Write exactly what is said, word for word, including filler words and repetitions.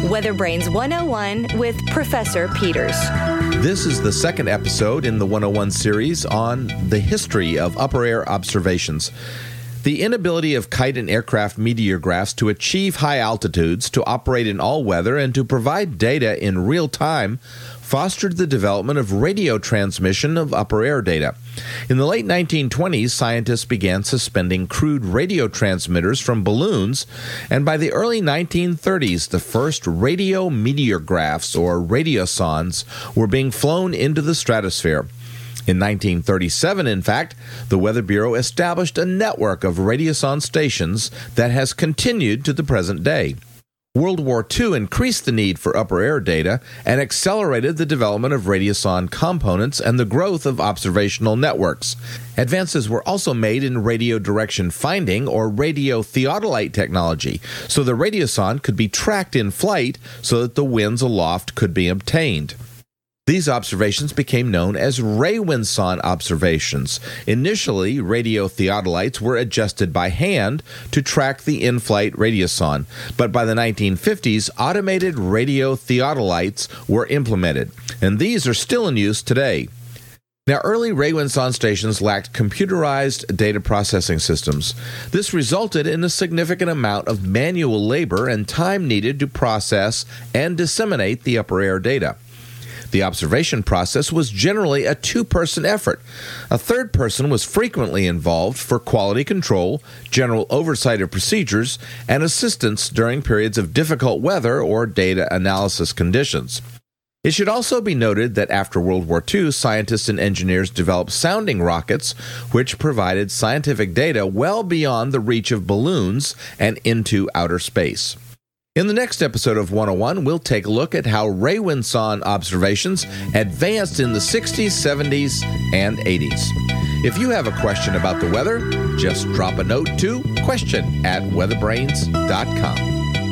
Weather Brains one oh one with Professor Peters. This is the second episode in the one oh one series on the history of upper air observations. The inability of kite and aircraft meteographs to achieve high altitudes, to operate in all weather, and to provide data in real time fostered the development of radio transmission of upper air data. In the late nineteen twenties, scientists began suspending crude radio transmitters from balloons, and by the early nineteen thirties, the first radio meteographs, or radiosondes, were being flown into the stratosphere. In nineteen thirty-seven, in fact, the Weather Bureau established a network of radiosonde stations that has continued to the present day. World War Two increased the need for upper air data and accelerated the development of radiosonde components and the growth of observational networks. Advances were also made in radio direction finding, or radio theodolite technology, so the radiosonde could be tracked in flight so that the winds aloft could be obtained. These observations became known as Raywindsonde observations. Initially, radio theodolites were adjusted by hand to track the in-flight radiosonde, but by the nineteen fifties, automated radio theodolites were implemented, and these are still in use today. Now, early Raywindsonde stations lacked computerized data processing systems. This resulted in a significant amount of manual labor and time needed to process and disseminate the upper air data. The observation process was generally a two-person effort. A third person was frequently involved for quality control, general oversight of procedures, and assistance during periods of difficult weather or data analysis conditions. It should also be noted that after World War Two, scientists and engineers developed sounding rockets, which provided scientific data well beyond the reach of balloons and into outer space. In the next episode of one oh one, we'll take a look at how Raywindsonde observations advanced in the sixties, seventies, and eighties. If you have a question about the weather, just drop a note to question at weatherbrains dot com.